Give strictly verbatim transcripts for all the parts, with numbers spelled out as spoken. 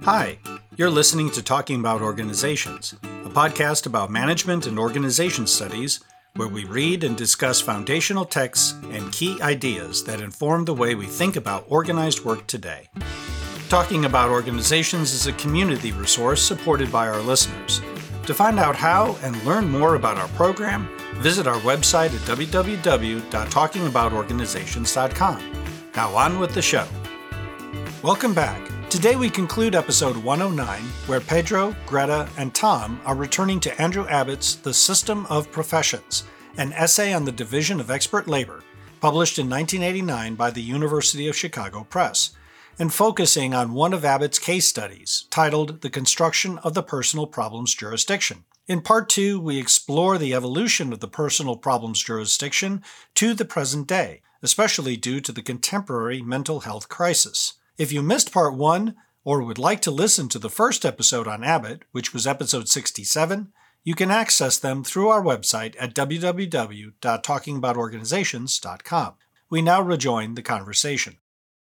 Hi, you're listening to Talking About Organizations, a podcast about management and organization studies where we read and discuss foundational texts and key ideas that inform the way we think about organized work today. Talking About Organizations is a community resource supported by our listeners. To find out how and learn more about our program, visit our website at w w w dot talking about organizations dot com. Now on with the show. Welcome back. Today we conclude episode one oh nine, where Pedro, Greta, and Tom are returning to Andrew Abbott's The System of Professions, an essay on the division of expert labor, published in nineteen eighty-nine by the University of Chicago Press, and focusing on one of Abbott's case studies, titled The Construction of the Personal Problems Jurisdiction. In part two, we explore the evolution of the personal problems jurisdiction to the present day, especially due to the contemporary mental health crisis. If you missed part one, or would like to listen to the first episode on Abbott, which was episode sixty-seven, you can access them through our website at w w w dot talking about organizations dot com. We now rejoin the conversation.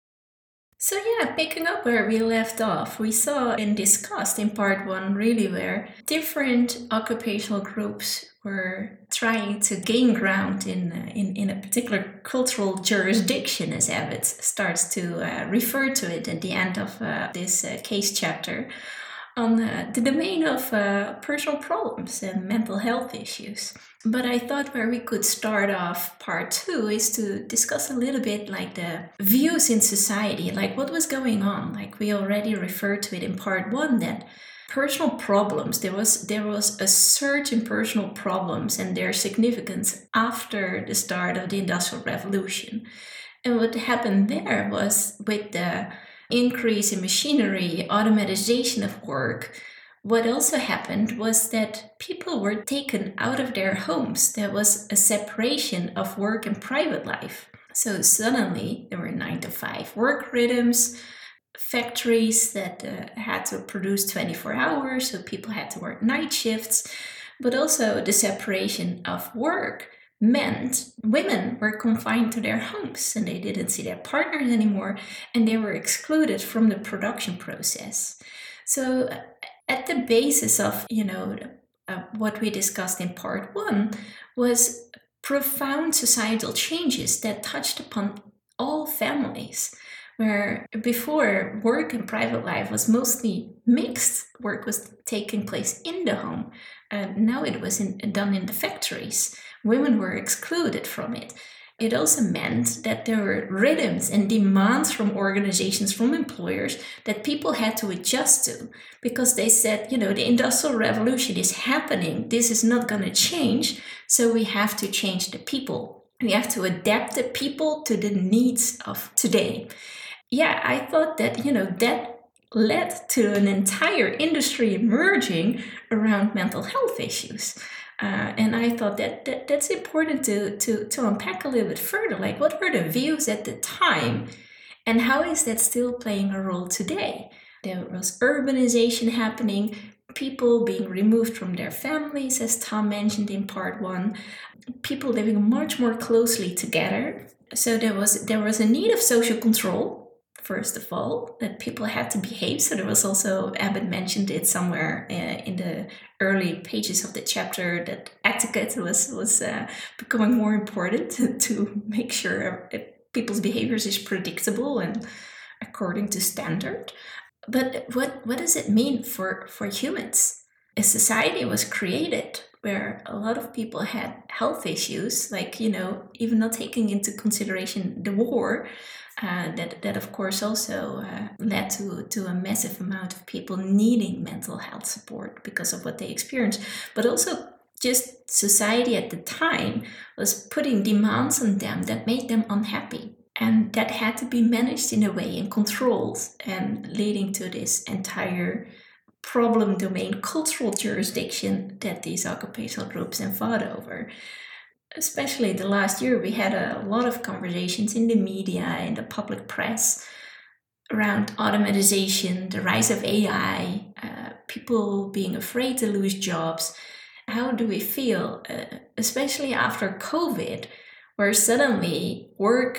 So yeah, picking up where we left off, we saw and discussed in part one really where different occupational groups were trying to gain ground in uh, in, in a particular cultural jurisdiction, as Abbott starts to uh, refer to it at the end of uh, this uh, case chapter, on uh, the domain of uh, personal problems and mental health issues. But I thought where we could start off part two is to discuss a little bit like the views in society, like what was going on. Like we already referred to it in part one, that personal problems, there was there was a surge in personal problems and their significance after the start of the Industrial Revolution. And what happened there was with the increase in machinery, automatization of work, what also happened was that people were taken out of their homes. There was a separation of work and private life. So suddenly there were nine to five work rhythms, factories that uh, had to produce twenty-four hours, so people had to work night shifts. But also the separation of work meant women were confined to their homes and they didn't see their partners anymore, and they were excluded from the production process. So at the basis of, you know, uh, what we discussed in part one was profound societal changes that touched upon all families, where before work and private life was mostly mixed. Work was taking place in the home, and now it was in, done in the factories. Women were excluded from it. It also meant that there were rhythms and demands from organizations, from employers, that people had to adjust to, because they said, you know, the Industrial Revolution is happening. This is not going to change, so we have to change the people. We have to adapt the people to the needs of today. Yeah, I thought that, you know, that led to an entire industry emerging around mental health issues. Uh, and I thought that, that that's important to, to, to unpack a little bit further. Like, what were the views at the time, and how is that still playing a role today? There was urbanization happening, people being removed from their families, as Tom mentioned in part one, people living much more closely together. So there was there was a need of social control. First of all, that people had to behave. So there was also, Abbott mentioned it somewhere uh, in the early pages of the chapter, that etiquette was, was uh, becoming more important to, to make sure people's behaviors is predictable and according to standard. But what, what does it mean for, for humans? A society was created where a lot of people had health issues, like, you know, even not taking into consideration the war, uh, that, that of course also uh, led to, to a massive amount of people needing mental health support because of what they experienced. But also just society at the time was putting demands on them that made them unhappy. And that had to be managed in a way and controlled, and leading to this entire problem domain cultural jurisdiction that these occupational groups then fought over. Especially the last year, we had a lot of conversations in the media, in the public press, around automatization, the rise of A I, uh, people being afraid to lose jobs. How do we feel, uh, especially after COVID, where suddenly work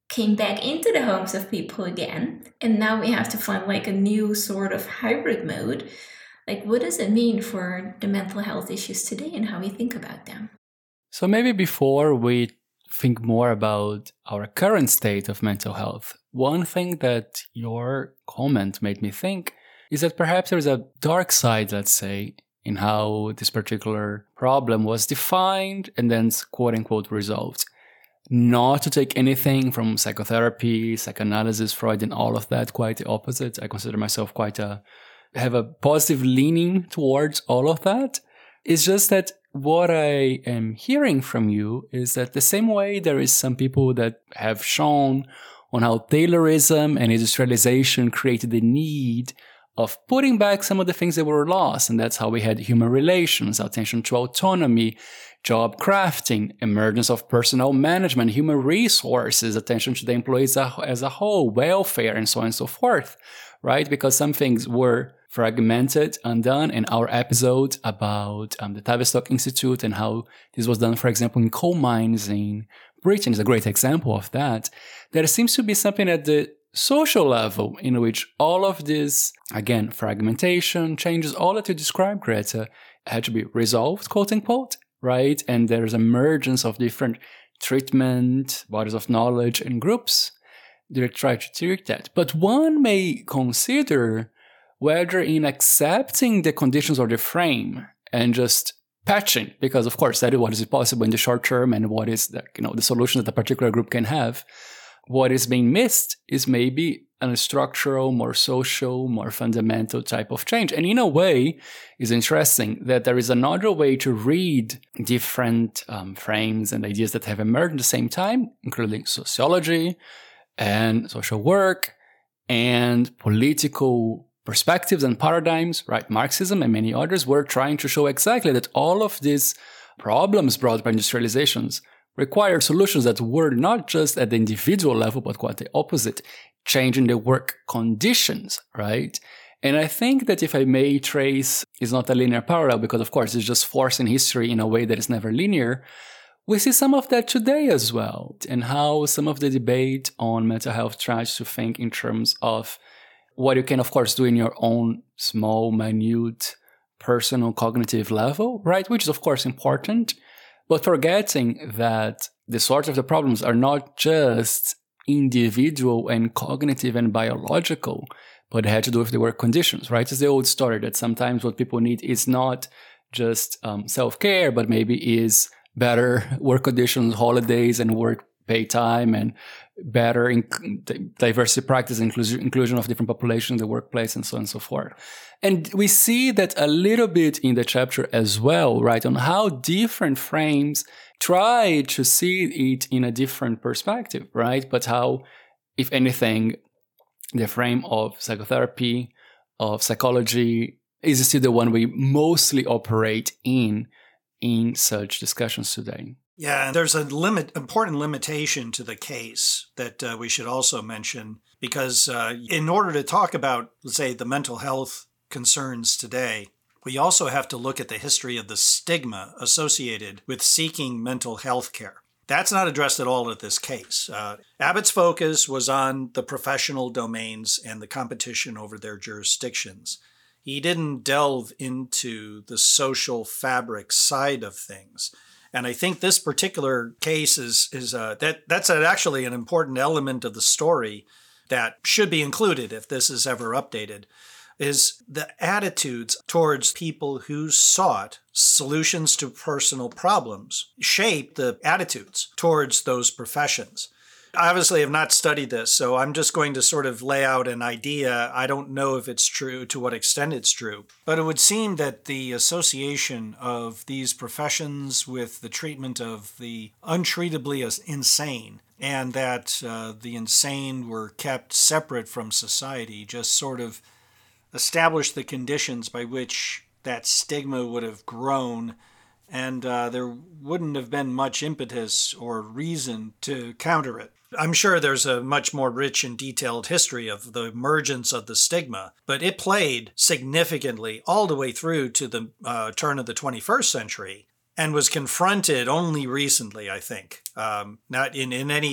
came back into the homes of people again. And now we have to find like a new sort of hybrid mode. Like, what does it mean for the mental health issues today and how we think about them? So maybe before we think more about our current state of mental health, one thing that your comment made me think is that perhaps there's a dark side, let's say, in how this particular problem was defined and then quote-unquote resolved. Not to take anything from psychotherapy, psychoanalysis, Freud, and all of that, quite the opposite. I consider myself quite a, have a positive leaning towards all of that. It's just that what I am hearing from you is that the same way there is some people that have shown on how Taylorism and industrialization created the need of putting back some of the things that were lost. And that's how we had human relations, attention to autonomy, job crafting, emergence of personnel management, human resources, attention to the employees as a whole, welfare, and so on and so forth, right? Because some things were fragmented, undone, and our episode about um, the Tavistock Institute and how this was done, for example, in coal mines in Britain is a great example of that. There seems to be something at the social level in which all of this, again, fragmentation, changes, all that you described, Greta, had to be resolved, quote unquote, right? And there's emergence of different treatment, bodies of knowledge, and groups that try to treat that. But one may consider whether in accepting the conditions or the frame and just patching, because of course that is what is possible in the short term and what is the, you know, the solution that a particular group can have. What is being missed is maybe a structural, more social, more fundamental type of change. And in a way, it's interesting that there is another way to read different um, frames and ideas that have emerged at the same time, including sociology and social work and political perspectives and paradigms, right? Marxism and many others were trying to show exactly that all of these problems brought by industrializations require solutions that were not just at the individual level, but quite the opposite, changing the work conditions, right? And I think that if I may trace, it's not a linear parallel because, of course, it's just forcing history in a way that is never linear. We see some of that today as well, and how some of the debate on mental health tries to think in terms of what you can, of course, do in your own small, minute, personal, cognitive level, right? Which is, of course, important. But forgetting that the source of the problems are not just individual and cognitive and biological, but they had to do with the work conditions, right? It's the old story that sometimes what people need is not just um, self-care, but maybe is better work conditions, holidays, and work pay time, and better in- diversity practice, inclusion, inclusion of different populations in the workplace, and so on and so forth. And we see that a little bit in the chapter as well, right, on how different frames try to see it in a different perspective, right? But how, if anything, the frame of psychotherapy, of psychology, is still the one we mostly operate in, in such discussions today. Yeah, there's a limit, important limitation to the case that uh, we should also mention, because uh, in order to talk about, let's say, the mental health concerns today, we also have to look at the history of the stigma associated with seeking mental health care. That's not addressed at all at this case. Uh, Abbott's focus was on the professional domains and the competition over their jurisdictions. He didn't delve into the social fabric side of things. And I think this particular case is is uh, that that's actually an important element of the story that should be included if this is ever updated, is the attitudes towards people who sought solutions to personal problems shape the attitudes towards those professions. I obviously have not studied this, so I'm just going to sort of lay out an idea. I don't know if it's true, to what extent it's true, but it would seem that the association of these professions with the treatment of the untreatably insane, and that uh, the insane were kept separate from society, just sort of established the conditions by which that stigma would have grown, and uh, there wouldn't have been much impetus or reason to counter it. I'm sure there's a much more rich and detailed history of the emergence of the stigma, but it played significantly all the way through to the uh, turn of the twenty-first century and was confronted only recently, I think. Um, not in, in any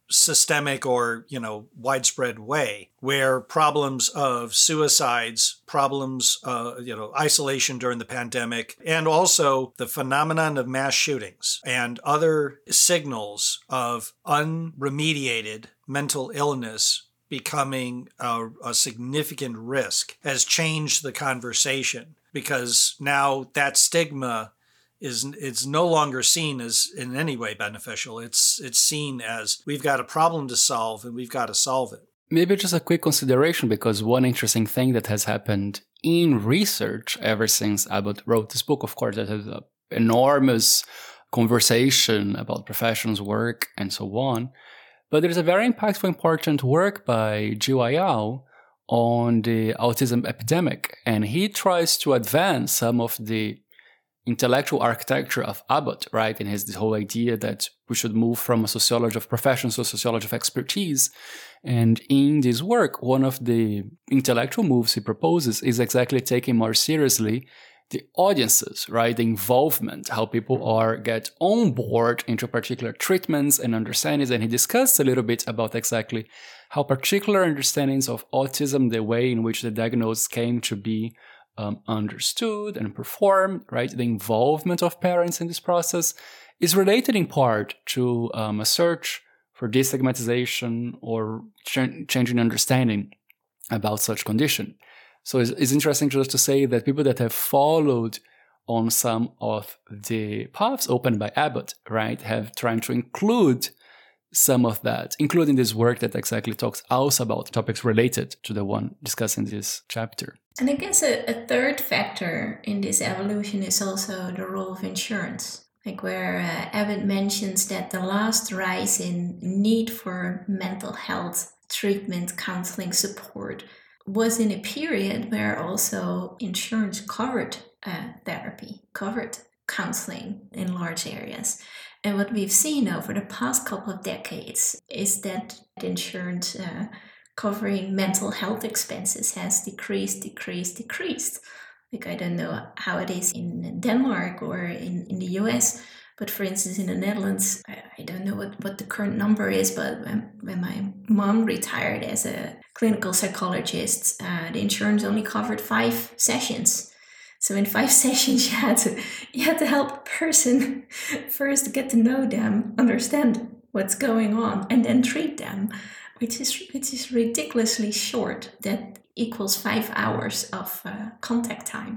systemic or, you know, widespread way, where problems of suicides, problems, uh, you know, isolation during the pandemic, and also the phenomenon of mass shootings and other signals of unremediated mental illness becoming a, a significant risk has changed the conversation, because now that stigma is it's no longer seen as in any way beneficial. It's it's seen as we've got a problem to solve and we've got to solve it. Maybe just a quick consideration, because one interesting thing that has happened in research ever since Abbott wrote this book, of course, that has an enormous conversation about professionals' work and so on. But there's a very impactful, important work by Gil Ayal on the autism epidemic. And he tries to advance some of the intellectual architecture of Abbott, right? And his the whole idea that we should move from a sociology of professions to a sociology of expertise. And in this work, one of the intellectual moves he proposes is exactly taking more seriously the audiences, right? The involvement, how people are get on board into particular treatments and understandings. And he discussed a little bit about exactly how particular understandings of autism, the way in which the diagnosis came to be Um, understood and performed, right? The involvement of parents in this process is related in part to um, a search for destigmatization or ch- changing understanding about such condition. So it's, it's interesting just to say that people that have followed on some of the paths opened by Abbott, right, have tried to include some of that, including this work that exactly talks also about topics related to the one discussed in this chapter. And I guess a, a third factor in this evolution is also the role of insurance. Like where uh, Abbott mentions that the last rise in need for mental health treatment, counseling, support was in a period where also insurance covered uh, therapy, covered counseling in large areas. And what we've seen over the past couple of decades is that insurance uh, covering mental health expenses has decreased, decreased, decreased. Like, I don't know how it is in Denmark or in, in the U S, but for instance, in the Netherlands, I, I don't know what, what the current number is, but when, when my mom retired as a clinical psychologist, uh, the insurance only covered five sessions. So in five sessions, you had to you had to help a person first get to know them, understand what's going on, and then treat them, which is which is ridiculously short. That equals five hours of uh, contact time.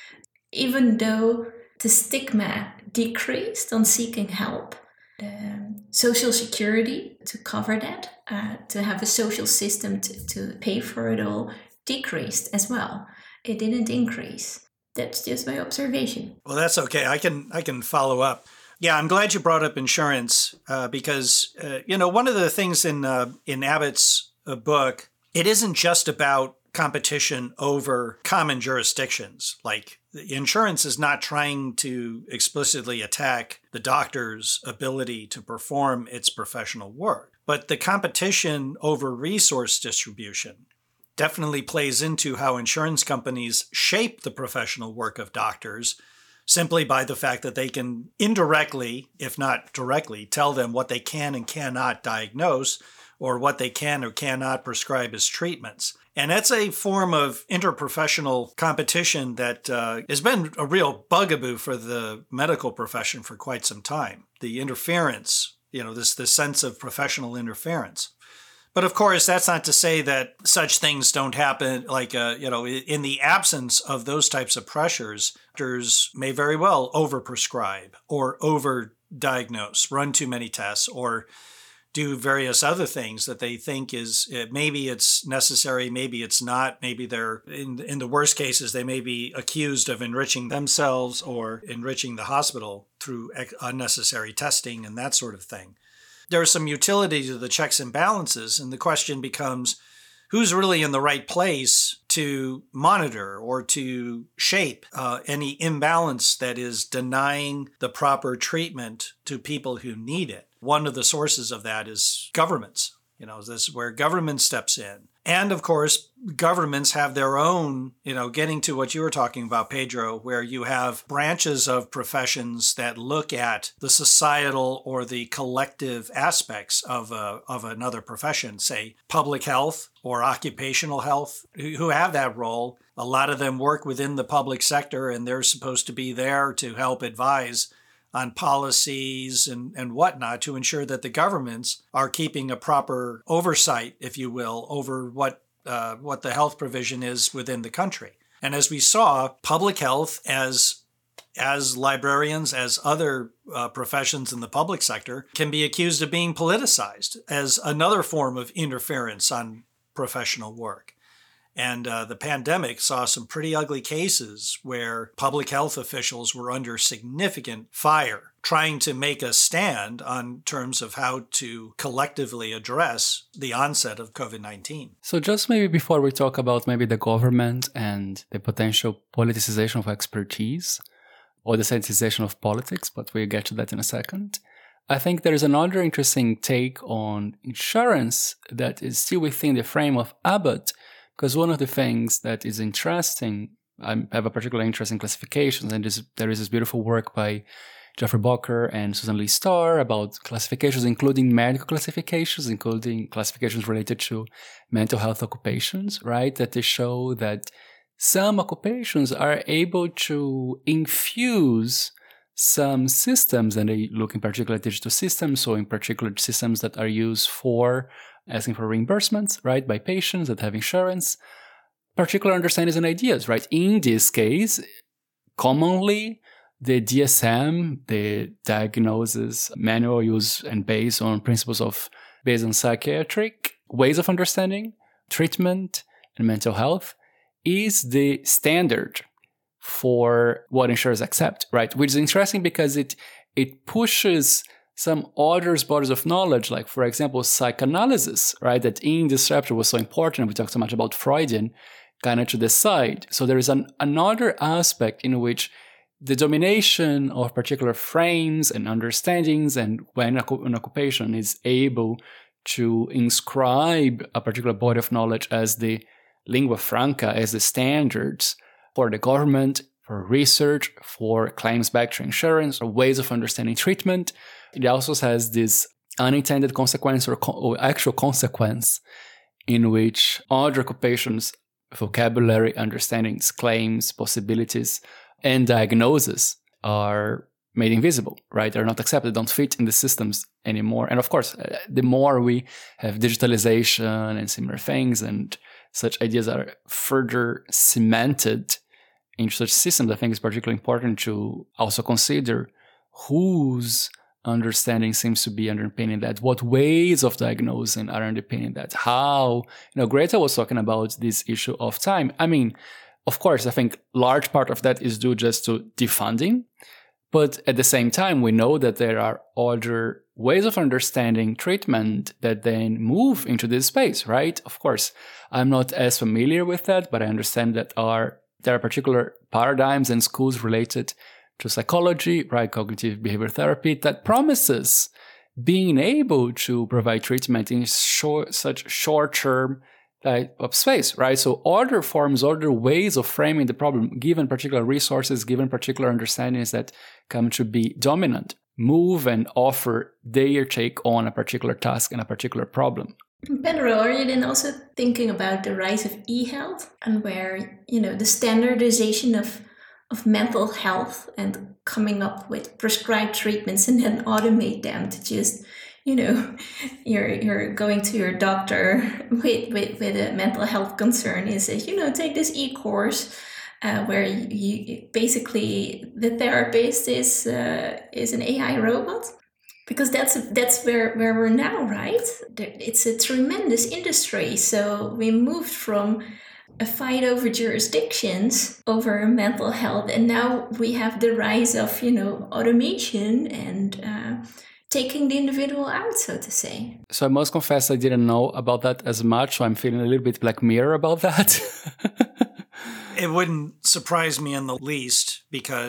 Even though the stigma decreased on seeking help, the social security to cover that, uh, to have a social system to, to pay for it all, decreased as well. It didn't increase. That's just my observation. Well, that's okay. I can I can follow up. Yeah, I'm glad you brought up insurance uh, because, uh, you know, one of the things in uh, in Abbott's uh, book, it isn't just about competition over common jurisdictions. Like, insurance is not trying to explicitly attack the doctor's ability to perform its professional work, but the competition over resource distribution definitely plays into how insurance companies shape the professional work of doctors simply by the fact that they can indirectly, if not directly, tell them what they can and cannot diagnose or what they can or cannot prescribe as treatments. And that's a form of interprofessional competition that uh, has been a real bugaboo for the medical profession for quite some time. The interference, you know, this, this sense of professional interference. But of course, that's not to say that such things don't happen. Like, uh, you know, in the absence of those types of pressures, doctors may very well overprescribe or overdiagnose, run too many tests, or do various other things that they think is maybe it's necessary, maybe it's not. Maybe they're in in the worst cases, they may be accused of enriching themselves or enriching the hospital through unnecessary testing and that sort of thing. There's some utility to the checks and balances, and the question becomes, who's really in the right place to monitor or to shape uh, any imbalance that is denying the proper treatment to people who need it? One of the sources of that is governments. You know, this is where government steps in. And of course, governments have their own, you know, getting to what you were talking about, Pedro, where you have branches of professions that look at the societal or the collective aspects of a, of another profession, say public health or occupational health, who have that role. A lot of them work within the public sector, and they're supposed to be there to help advise on policies and, and whatnot to ensure that the governments are keeping a proper oversight, if you will, over what uh, what the health provision is within the country. And as we saw, public health, as as librarians, as other uh, professions in the public sector, can be accused of being politicized as another form of interference on professional work. And uh, the pandemic saw some pretty ugly cases where public health officials were under significant fire trying to make a stand on terms of how to collectively address the onset of COVID nineteen. So just maybe before we talk about maybe the government and the potential politicization of expertise or the sanitization of politics, but we'll get to that in a second. I think there is another interesting take on insurance that is still within the frame of Abbott. Because one of the things that is interesting, I have a particular interest in classifications, and this, there is this beautiful work by Jeffrey Boker and Susan Lee Starr about classifications, including medical classifications, including classifications related to mental health occupations, right? That they show that some occupations are able to infuse some systems, and they look in particular at digital systems, so in particular systems that are used for asking for reimbursements, right, by patients that have insurance, particular understandings and ideas, right? In this case, commonly, the D S M, the diagnosis manual used and based on principles of, based on psychiatric ways of understanding, treatment, and mental health, is the standard for what insurers accept, right? Which is interesting because it it pushes some other bodies of knowledge, like, for example, psychoanalysis, right? That in this chapter was so important. We talked so much about Freudian, kind of to the side. So there is an, another aspect in which the domination of particular frames and understandings, and when an occupation is able to inscribe a particular body of knowledge as the lingua franca, as the standards for the government, for research, for claims back to insurance, or ways of understanding treatment. It also has this unintended consequence or, co- or actual consequence in which other occupations, vocabulary, understandings, claims, possibilities, and diagnoses are made invisible, right? They're not accepted, don't fit in the systems anymore. And of course, the more we have digitalization and similar things, and such ideas are further cemented in such systems, I think it's particularly important to also consider whose understanding seems to be underpinning that, what ways of diagnosing are underpinning that, how, you know, Greta was talking about this issue of time. I mean, of course, I think large part of that is due just to defunding, but at the same time, we know that there are other ways of understanding treatment that then move into this space, right? Of course, I'm not as familiar with that, but I understand that are there are particular paradigms and schools related to psychology, right, cognitive behavior therapy, that promises being able to provide treatment in short, such short-term type of space, right? So other forms, other ways of framing the problem, given particular resources, given particular understandings that come to be dominant, move and offer their take on a particular task and a particular problem. Pedro, are you then also thinking about the rise of e-health and where, you know, the standardization of of mental health and coming up with prescribed treatments and then automate them to just, you know, you're you're going to your doctor with, with, with a mental health concern and says, you know, take this e-course uh, where you, you basically the therapist is uh, is an A I robot. Because that's that's where, where we're now, right? It's a tremendous industry. So we moved from a fight over jurisdictions, over mental health, and now we have the rise of, you know, automation and uh, taking the individual out, so to say. So I must confess I didn't know about that as much, so I'm feeling a little bit Black Mirror about that. It wouldn't surprise me in the least because,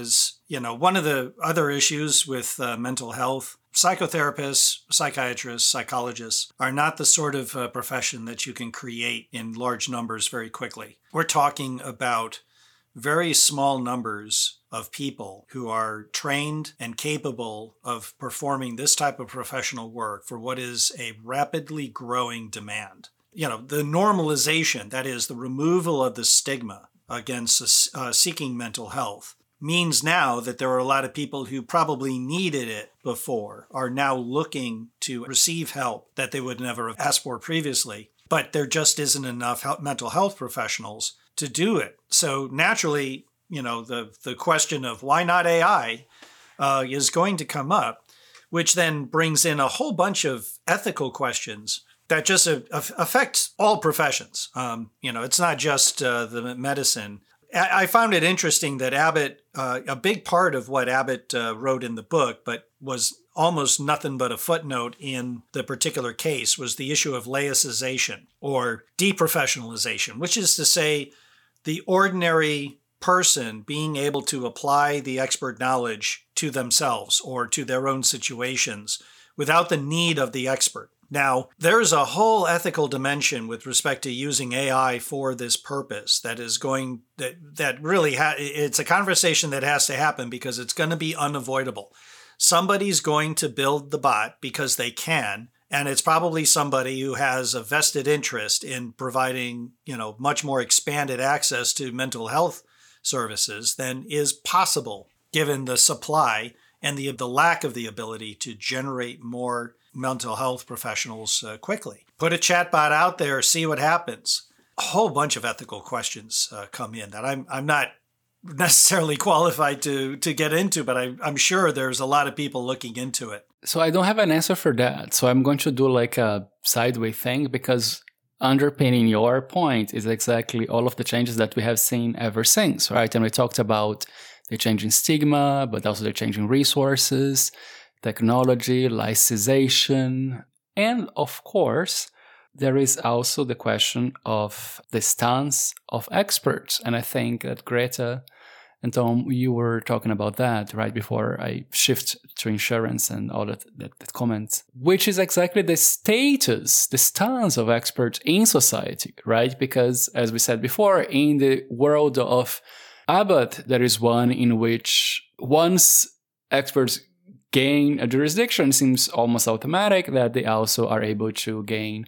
You know, one of the other issues with uh, mental health, psychotherapists, psychiatrists, psychologists are not the sort of uh, profession that you can create in large numbers very quickly. We're talking about very small numbers of people who are trained and capable of performing this type of professional work for what is a rapidly growing demand. You know, the normalization, that is, the removal of the stigma against uh, seeking mental health, means now that there are a lot of people who probably needed it before are now looking to receive help that they would never have asked for previously. But there just isn't enough health, mental health professionals to do it. So naturally, you know, the, the question of why not A I uh, is going to come up, which then brings in a whole bunch of ethical questions that just uh, affect all professions. Um, you know, it's not just uh, the medicine. I found it interesting that Abbott, uh, a big part of what Abbott uh, wrote in the book, but was almost nothing but a footnote in the particular case, was the issue of laicization or deprofessionalization, which is to say the ordinary person being able to apply the expert knowledge to themselves or to their own situations without the need of the expert. Now, there's a whole ethical dimension with respect to using A I for this purpose that is going, that, that really, ha- it's a conversation that has to happen because it's going to be unavoidable. Somebody's going to build the bot because they can, and it's probably somebody who has a vested interest in providing, you know, much more expanded access to mental health services than is possible given the supply and the, the lack of the ability to generate more mental health professionals uh, quickly. Put a chatbot out there, see what happens. A whole bunch of ethical questions uh, come in that I'm I'm not necessarily qualified to to get into, but I, I'm sure there's a lot of people looking into it. So I don't have an answer for that. So I'm going to do like a sideways thing because underpinning your point is exactly all of the changes that we have seen ever since, right? And we talked about the changing stigma, but also the changing resources, technology, laicization, and of course, there is also the question of the stance of experts. And I think that Greta and Tom, you were talking about that right before I shift to insurance and all that, that, that comment, which is exactly the status, the stance of experts in society, right? Because as we said before, in the world of Abbott, there is one in which once experts gain a jurisdiction, it seems almost automatic that they also are able to gain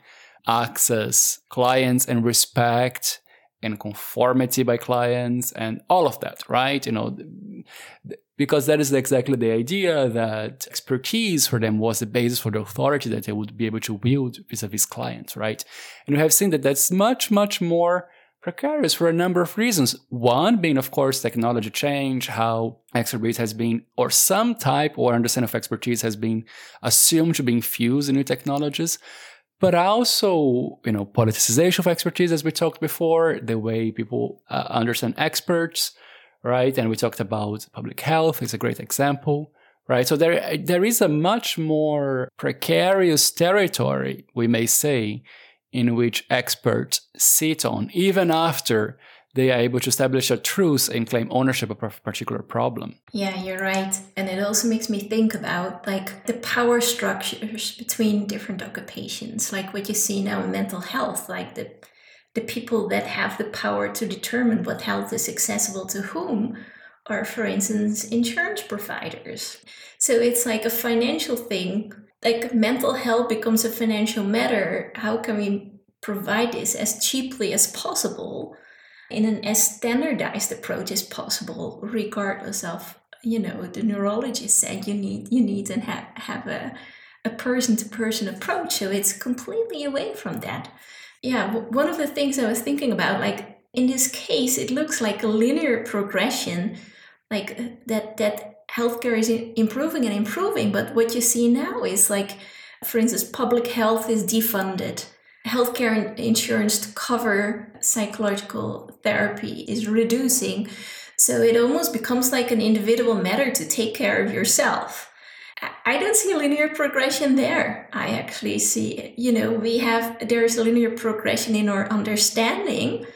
access, clients, and respect and conformity by clients and all of that, right? You know, because that is exactly the idea that expertise for them was the basis for the authority that they would be able to wield vis-a-vis clients, right? And we have seen that that's much, much more precarious for a number of reasons. One being, of course, technology change, how expertise has been, or some type or understanding of expertise has been assumed to be infused in new technologies, but also, you know, politicization of expertise, as we talked before, the way people uh, understand experts, right? And we talked about public health is a great example, right? So there, there is a much more precarious territory, we may say, in which experts sit on, even after they are able to establish a truth and claim ownership of a particular problem. Yeah, you're right. And it also makes me think about like the power structures between different occupations, like what you see now in mental health, like the the people that have the power to determine what health is accessible to whom are, for instance, insurance providers. So it's like a financial thing. Like mental health becomes a financial matter. How can we provide this as cheaply as possible in an as standardized approach as possible, regardless of, you know, the neurologist said you need you need to have, have a, a person-to-person approach. So it's completely away from that. Yeah, one of the things I was thinking about, like in this case, it looks like a linear progression, like that that healthcare is improving and improving. But what you see now is like, for instance, public health is defunded. Healthcare insurance to cover psychological therapy is reducing. So it almost becomes like an individual matter to take care of yourself. I don't see a linear progression there. I actually see, you know, we have, there's a linear progression in our understanding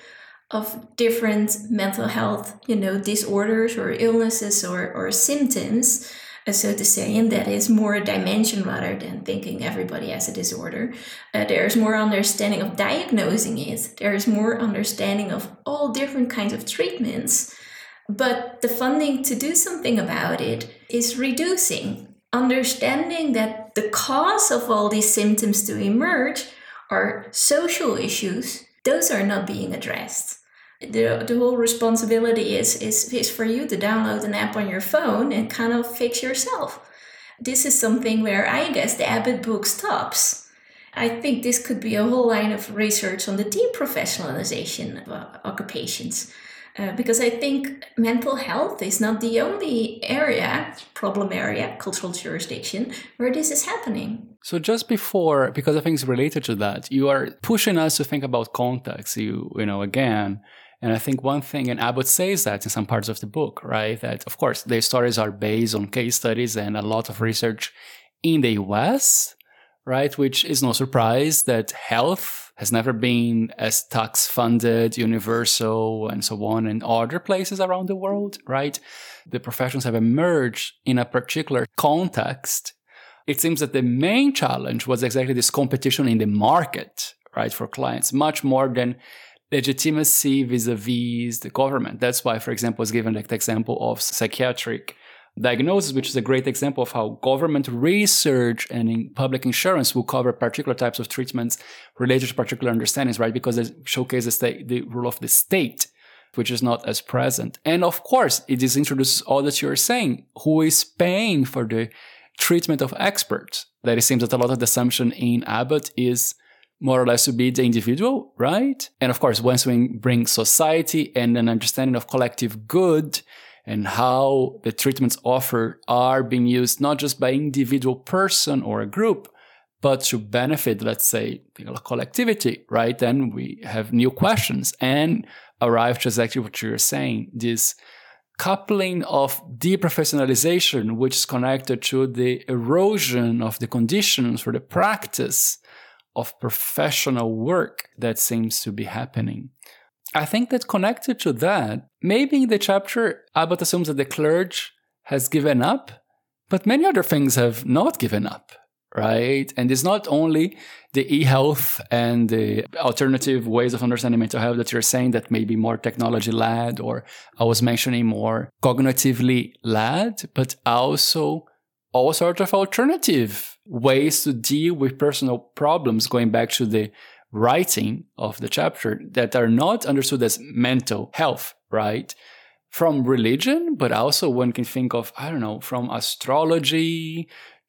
of different mental health, you know, disorders or illnesses or, or symptoms, uh, so to say, and that is more a dimension rather than thinking everybody has a disorder. Uh, there's more understanding of diagnosing it. There's more understanding of all different kinds of treatments, but the funding to do something about it is reducing. Understanding that the cause of all these symptoms to emerge are social issues, those are not being addressed. The, the whole responsibility is, is, is for you to download an app on your phone and kind of fix yourself. This is something where I guess the Abbott book stops. I think this could be a whole line of research on the deprofessionalization of uh, occupations. Uh, because I think mental health is not the only area, problem area, cultural jurisdiction, where this is happening. So just before, because I think it's related to that, you are pushing us to think about context, you, you know, again. And I think one thing, and Abbott says that in some parts of the book, right? That, of course, their stories are based on case studies and a lot of research in the U S, right? Which is no surprise that health has never been as tax-funded, universal, and so on in other places around the world, right? The professions have emerged in a particular context. It seems that the main challenge was exactly this competition in the market, right, for clients, much more than legitimacy vis-a-vis the government. That's why, for example, was given like the example of psychiatric diagnosis, which is a great example of how government research and in public insurance will cover particular types of treatments related to particular understandings, right? Because it showcases the, the role of the state, which is not as present. And of course, it is introduces all that you're saying. Who is paying for the treatment of experts? That it seems that a lot of the assumption in Abbott is more or less to be the individual, right? And of course, once we bring society and an understanding of collective good, and how the treatments offered are being used not just by individual person or a group, but to benefit, let's say, a collectivity, right? Then we have new questions and arrive to exactly what you're saying, this coupling of deprofessionalization, which is connected to the erosion of the conditions for the practice of professional work that seems to be happening. I think that connected to that, maybe in the chapter, Abbott assumes that the clergy has given up, but many other things have not given up, right? And it's not only the e-health and the alternative ways of understanding mental health that you're saying that may be more technology-led, or I was mentioning more cognitively led, but also all sorts of alternative ways to deal with personal problems, going back to the writing of the chapter, that are not understood as mental health, right? From religion, but also one can think of, I don't know, from astrology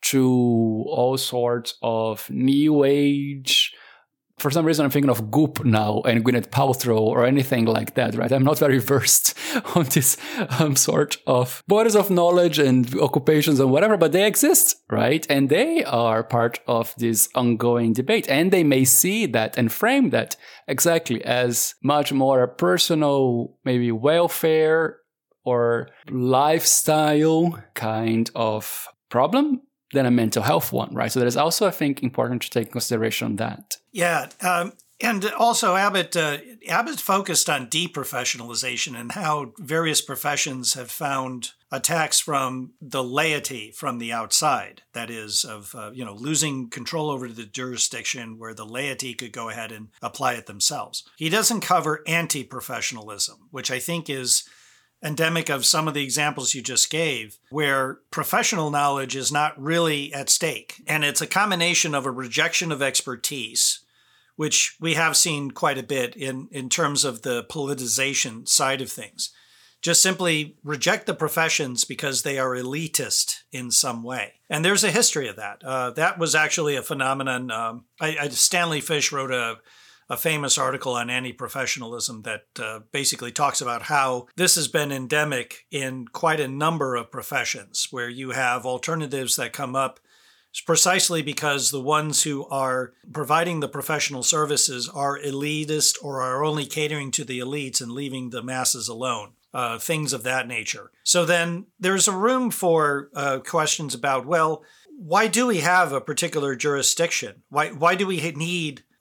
to all sorts of new age. For some reason, I'm thinking of Goop now and Gwyneth Paltrow or anything like that, right? I'm not very versed on this um, sort of bodies of knowledge and occupations and whatever, but they exist, right? And they are part of this ongoing debate. And they may see that and frame that exactly as much more a personal, maybe welfare or lifestyle kind of problem than a mental health one, right? So that is also, I think, important to take in consideration that. Yeah, um, and also Abbott, uh, Abbott focused on deprofessionalization and how various professions have found attacks from the laity from the outside. That is, of uh, you know, losing control over the jurisdiction where the laity could go ahead and apply it themselves. He doesn't cover anti-professionalism, which I think is endemic of some of the examples you just gave, where professional knowledge is not really at stake. And it's a combination of a rejection of expertise, which we have seen quite a bit in, in terms of the politicization side of things. Just simply reject the professions because they are elitist in some way. And there's a history of that. Uh, that was actually a phenomenon. Um, I, I, Stanley Fish wrote a a famous article on anti-professionalism that uh, basically talks about how this has been endemic in quite a number of professions where you have alternatives that come up precisely because the ones who are providing the professional services are elitist or are only catering to the elites and leaving the masses alone, uh, things of that nature. So then there's a room for uh, questions about, well, why do we have a particular jurisdiction? Why, why do we need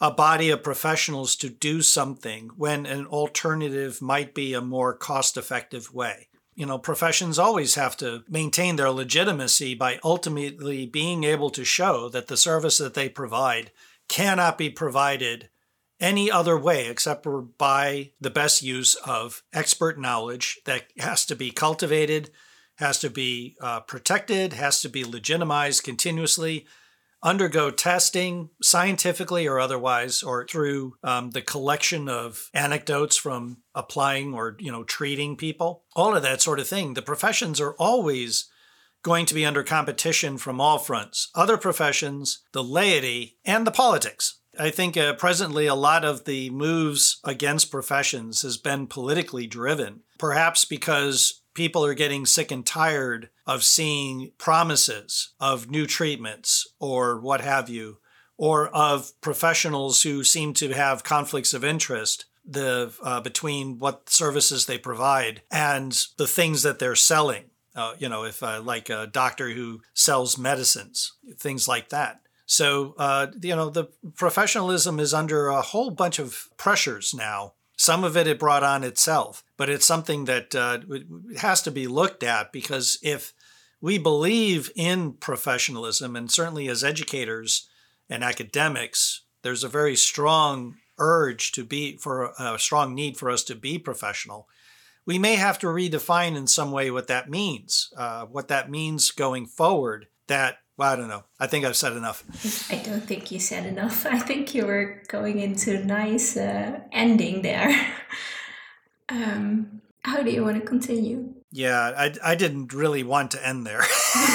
a body of professionals to do something when an alternative might be a more cost-effective way. You know, professions always have to maintain their legitimacy by ultimately being able to show that the service that they provide cannot be provided any other way except for by the best use of expert knowledge that has to be cultivated, has to be uh, protected, has to be legitimized continuously, undergo testing scientifically or otherwise, or through um, the collection of anecdotes from applying or, you know, treating people, all of that sort of thing. The professions are always going to be under competition from all fronts, other professions, the laity, and the politics. I think uh, presently a lot of the moves against professions has been politically driven, perhaps because people are getting sick and tired of seeing promises of new treatments or what have you, or of professionals who seem to have conflicts of interest the uh, between what services they provide and the things that they're selling. Uh, you know, if uh, like a doctor who sells medicines, things like that. So, uh, you know, the professionalism is under a whole bunch of pressures now. Some of it it brought on itself, but it's something that uh, has to be looked at, because if we believe in professionalism, and certainly as educators and academics, there's a very strong urge to be, for a strong need for us to be professional. We may have to redefine in some way what that means, uh, what that means going forward. That, well, I don't know. I think I've said enough. I don't think you said enough. I think you were going into a nice uh, ending there. um, how do you want to continue? Yeah, I, I didn't really want to end there.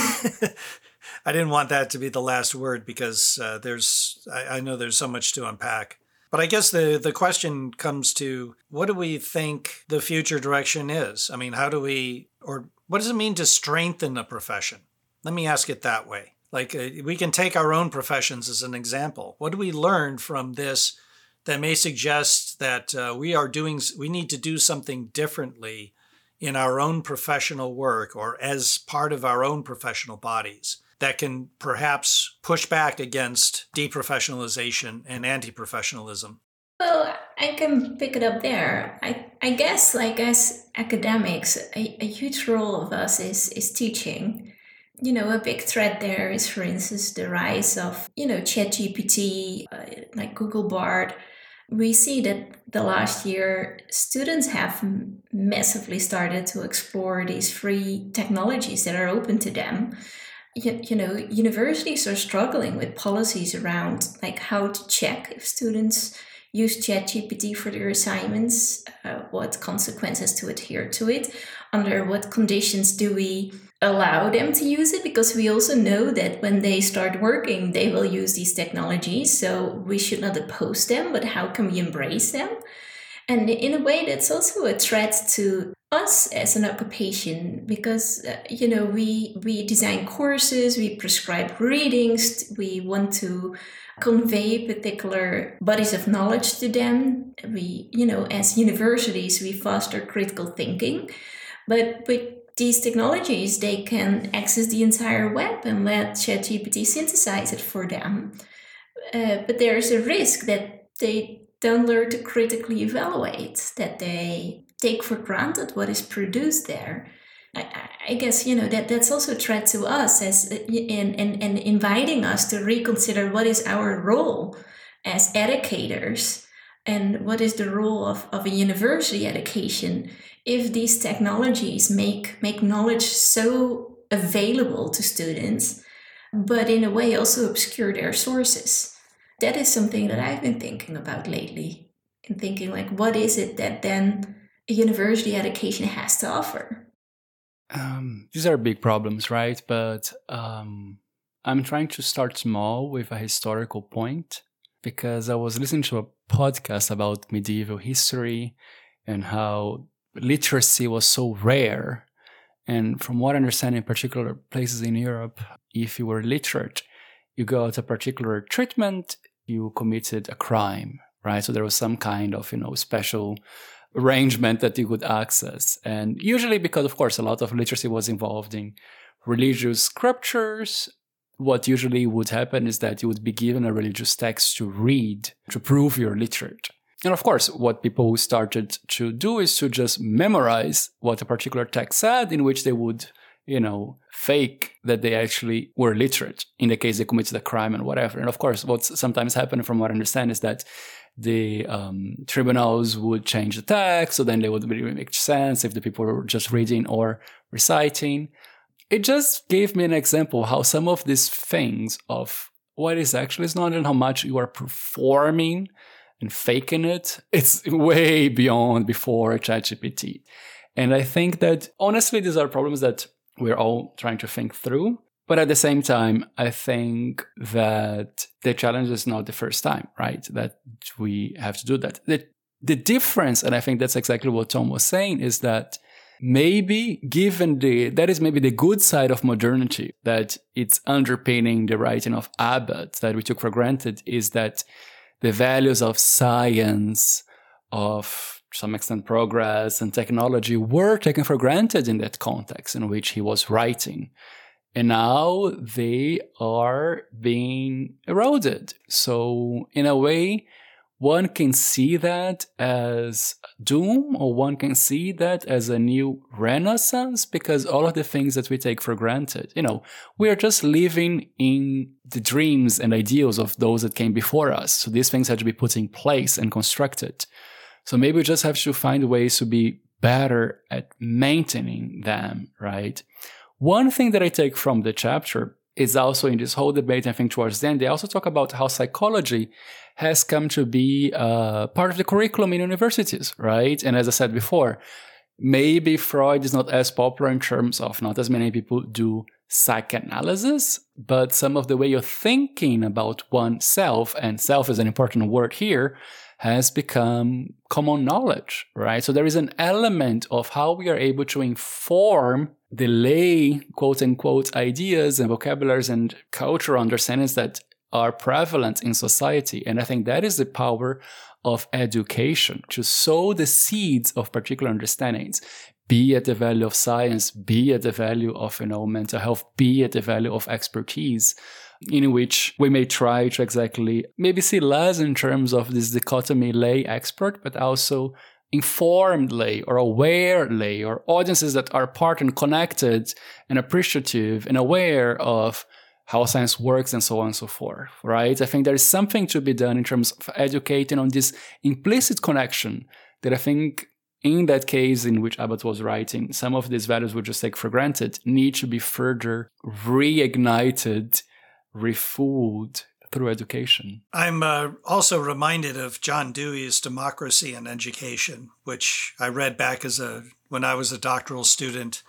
I didn't want that to be the last word, because uh, there's I, I know there's so much to unpack. But I guess the, the question comes to, what do we think the future direction is? I mean, how do we, or what does it mean to strengthen a profession? Let me ask it that way. Like, uh, we can take our own professions as an example. What do we learn from this that may suggest that uh, we are doing, we need to do something differently in our own professional work, or as part of our own professional bodies, that can perhaps push back against deprofessionalization and anti-professionalism? Well, I can pick it up there. I, I guess, like, as academics, a, a huge role of us is, is teaching. You know, a big threat there is, for instance, the rise of, you know, ChatGPT, uh, like Google Bard. We see that the last year, students have massively started to explore these free technologies that are open to them. You, you know, universities are struggling with policies around, like, how to check if students use ChatGPT for their assignments, uh, what consequences to adhere to it, under what conditions do we allow them to use it, because we also know that when they start working, they will use these technologies, so we should not oppose them, but how can we embrace them? And in a way, that's also a threat to us as an occupation, because, uh, you know, we, we design courses, we prescribe readings, we want to convey particular bodies of knowledge to them. We, you know, as universities, we foster critical thinking, but with these technologies, they can access the entire web and let ChatGPT synthesize it for them. Uh, but there is a risk that they don't learn to critically evaluate, that they take for granted what is produced there. I, I guess, you know, that that's also a threat to us as in, in, in inviting us to reconsider what is our role as educators and what is the role of, of a university education if these technologies make, make knowledge so available to students, but in a way also obscure their sources. That is something that I've been thinking about lately, and thinking, like, what is it that then a university education has to offer? Um, these are big problems, right? But um, I'm trying to start small with a historical point, because I was listening to a podcast about medieval history and how literacy was so rare. And from what I understand, in particular places in Europe, if you were literate, you got a particular treatment, you committed a crime, right? So there was some kind of, you know, special arrangement that you could access. And usually because, of course, a lot of literacy was involved in religious scriptures, what usually would happen is that you would be given a religious text to read to prove you're literate. And of course, what people started to do is to just memorize what a particular text said, in which they would, you know, fake that they actually were literate in the case they committed a crime and whatever. And of course, what's sometimes happened, from what I understand, is that the um, tribunals would change the text, so then they would really make sense if the people were just reading or reciting. It just gave me an example how some of these things of what is actually is not and how much you are performing and faking it, it's way beyond before ChatGPT. And I think that, honestly, these are problems that we're all trying to think through. But at the same time, I think that the challenge is not the first time, right? That we have to do that. The, the difference, and I think that's exactly what Tom was saying, is that maybe given the, that is maybe the good side of modernity, that it's underpinning the writing of Abbott that we took for granted, is that the values of science, of some extent progress and technology were taken for granted in that context in which he was writing. And now they are being eroded. So in a way, one can see that as doom, or one can see that as a new renaissance, because all of the things that we take for granted, you know, we are just living in the dreams and ideals of those that came before us. So these things have to be put in place and constructed. So maybe we just have to find ways to be better at maintaining them, right? One thing that I take from the chapter is also in this whole debate, I think towards the end, they also talk about how psychology has come to be uh, part of the curriculum in universities, right? And as I said before, maybe Freud is not as popular in terms of not as many people do psychoanalysis, but some of the way of thinking about oneself, and self is an important word here, has become common knowledge, right? So there is an element of how we are able to inform the lay, quote unquote, ideas and vocabularies and cultural understandings that are prevalent in society. And I think that is the power of education, to sow the seeds of particular understandings, be it the value of science, be it the value of, you know, mental health, be it the value of expertise, in which we may try to exactly maybe see less in terms of this dichotomy lay expert, but also informed lay or aware lay, or audiences that are part and connected and appreciative and aware of how science works and so on and so forth, right? I think there is something to be done in terms of educating on this implicit connection that I think in that case in which Abbott was writing, some of these values we just take for granted need to be further reignited, refueled through education. I'm uh, also reminded of John Dewey's Democracy in Education, which I read back as a when I was a doctoral student.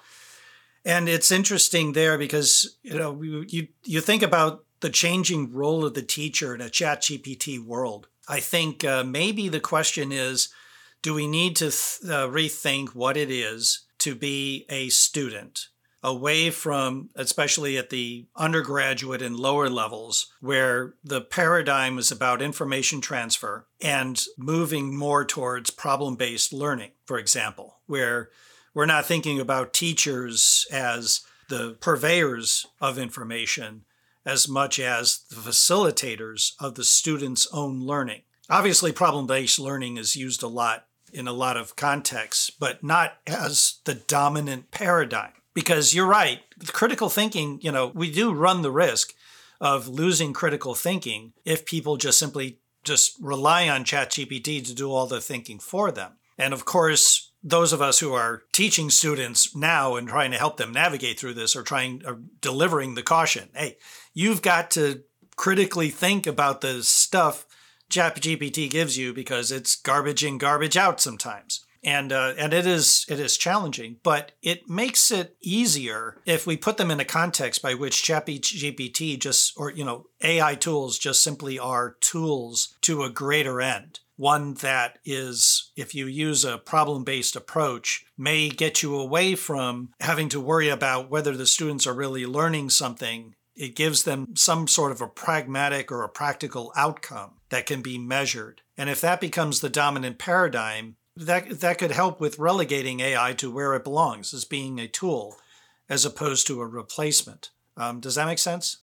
And it's interesting there because, you know, you you think about the changing role of the teacher in a ChatGPT world. I think uh, maybe the question is, do we need to th- uh, rethink what it is to be a student? Away from, especially at the undergraduate and lower levels, where the paradigm is about information transfer and moving more towards problem-based learning, for example, where we're not thinking about teachers as the purveyors of information as much as the facilitators of the student's own learning. Obviously, problem-based learning is used a lot in a lot of contexts, but not as the dominant paradigm. Because you're right, critical thinking, you know, we do run the risk of losing critical thinking if people just simply just rely on ChatGPT to do all the thinking for them. And of course, those of us who are teaching students now and trying to help them navigate through this are trying, are delivering the caution. Hey, you've got to critically think about the stuff ChatGPT gives you because it's garbage in, garbage out sometimes. And uh, and it is it is challenging, but it makes it easier if we put them in a context by which ChatGPT just, or, you know, A I tools just simply are tools to a greater end. One that is, if you use a problem-based approach, may get you away from having to worry about whether the students are really learning something. It gives them some sort of a pragmatic or a practical outcome that can be measured. And if that becomes the dominant paradigm, That that could help with relegating A I to where it belongs, as being a tool, as opposed to a replacement. Um, does that make sense?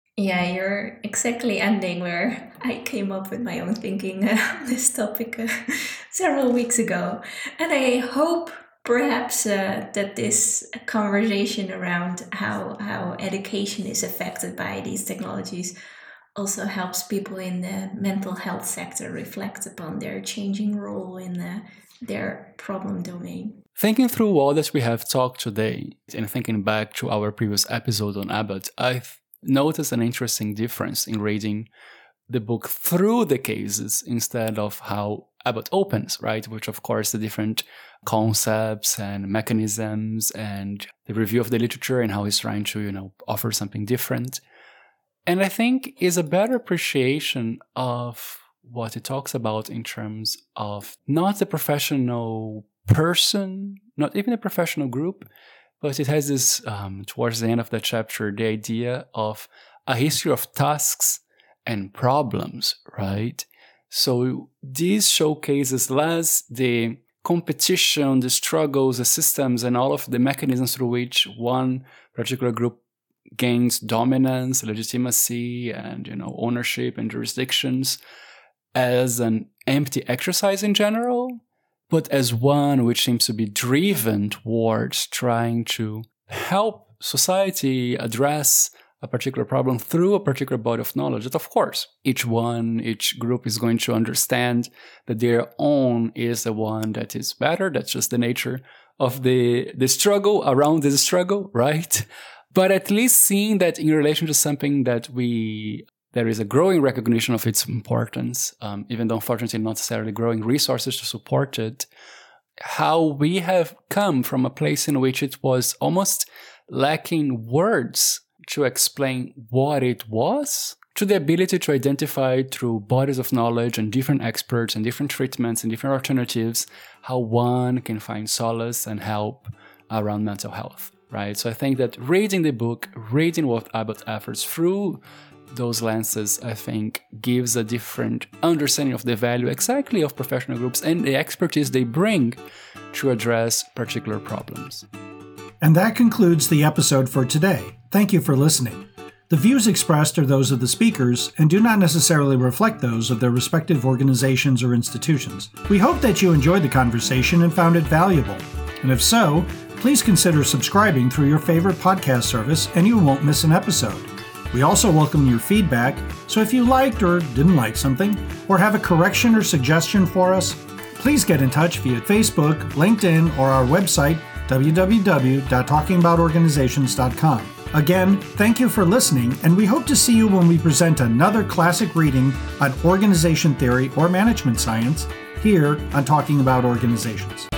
Yeah, you're exactly ending where I came up with my own thinking uh, on this topic uh, several weeks ago. And I hope perhaps uh, that this conversation around how, how education is affected by these technologies also helps people in the mental health sector reflect upon their changing role in the, their problem domain. Thinking through all that we have talked today and thinking back to our previous episode on Abbott, I've noticed an interesting difference in reading the book through the cases instead of how Abbott opens, right? Which, of course, the different concepts and mechanisms and the review of the literature and how he's trying to, you know, offer something different. And I think is a better appreciation of what it talks about in terms of not the professional person, not even a professional group, but it has this, um, towards the end of the chapter, the idea of a history of tasks and problems, right? So these showcases less the competition, the struggles, the systems, and all of the mechanisms through which one particular group gains dominance, legitimacy, and, you know, ownership and jurisdictions as an empty exercise in general, but as one which seems to be driven towards trying to help society address a particular problem through a particular body of knowledge that, of course, each one, each group is going to understand that their own is the one that is better. That's just the nature of the, the struggle around the struggle, right? But at least seeing that in relation to something that we, there is a growing recognition of its importance, um, even though unfortunately not necessarily growing resources to support it, how we have come from a place in which it was almost lacking words to explain what it was, to the ability to identify through bodies of knowledge and different experts and different treatments and different alternatives, how one can find solace and help around mental health. Right, so I think that reading the book, reading what Abbott offers through those lenses, I think gives a different understanding of the value exactly of professional groups and the expertise they bring to address particular problems. And that concludes the episode for today. Thank you for listening. The views expressed are those of the speakers and do not necessarily reflect those of their respective organizations or institutions. We hope that you enjoyed the conversation and found it valuable. And if so, please consider subscribing through your favorite podcast service and you won't miss an episode. We also welcome your feedback, so if you liked or didn't like something, or have a correction or suggestion for us, please get in touch via Facebook, LinkedIn, or our website, w w w dot talking about organizations dot com. Again, thank you for listening, and we hope to see you when we present another classic reading on organization theory or management science here on Talking About Organizations.